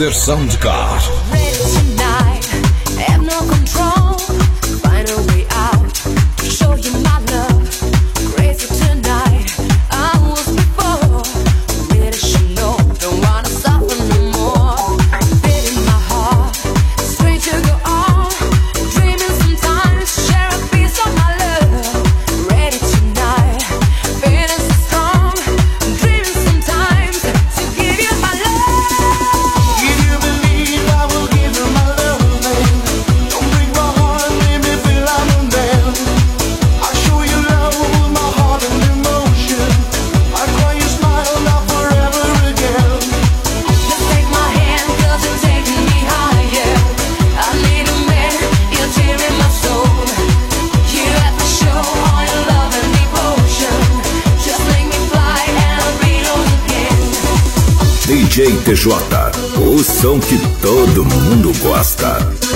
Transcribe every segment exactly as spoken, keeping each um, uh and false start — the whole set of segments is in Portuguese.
Éder Soundcar. D J T J, o som que todo mundo gosta.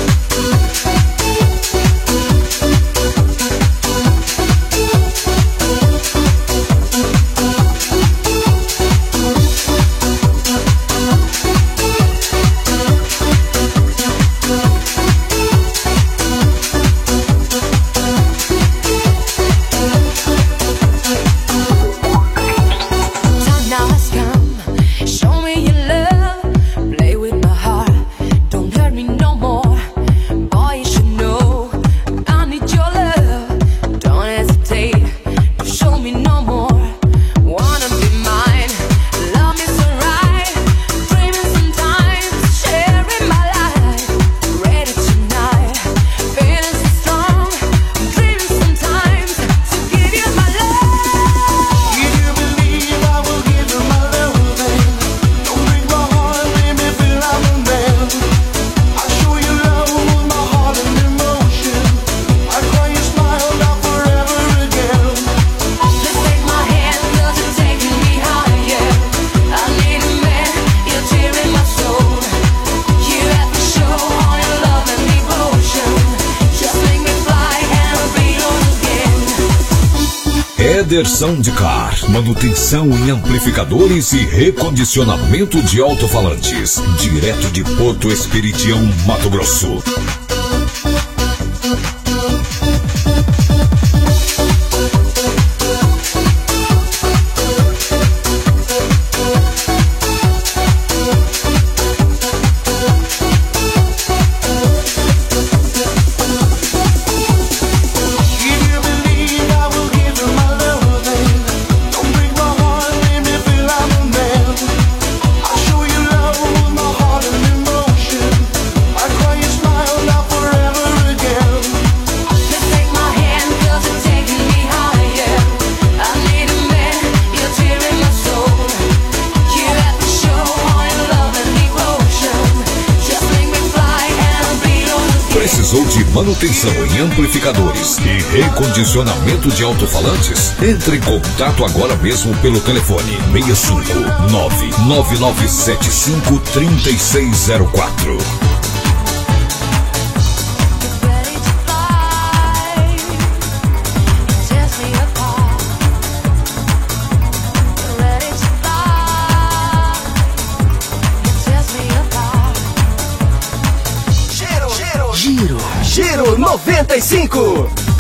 Éder Soundcar, manutenção em amplificadores e recondicionamento de alto-falantes, direto de Porto Esperidião, Mato Grosso. Precisou de manutenção em amplificadores e recondicionamento de alto-falantes? Entre em contato agora mesmo pelo telefone seis cinco nove nove nove sete cinco três seis zero quatro. Giro noventa e cinco.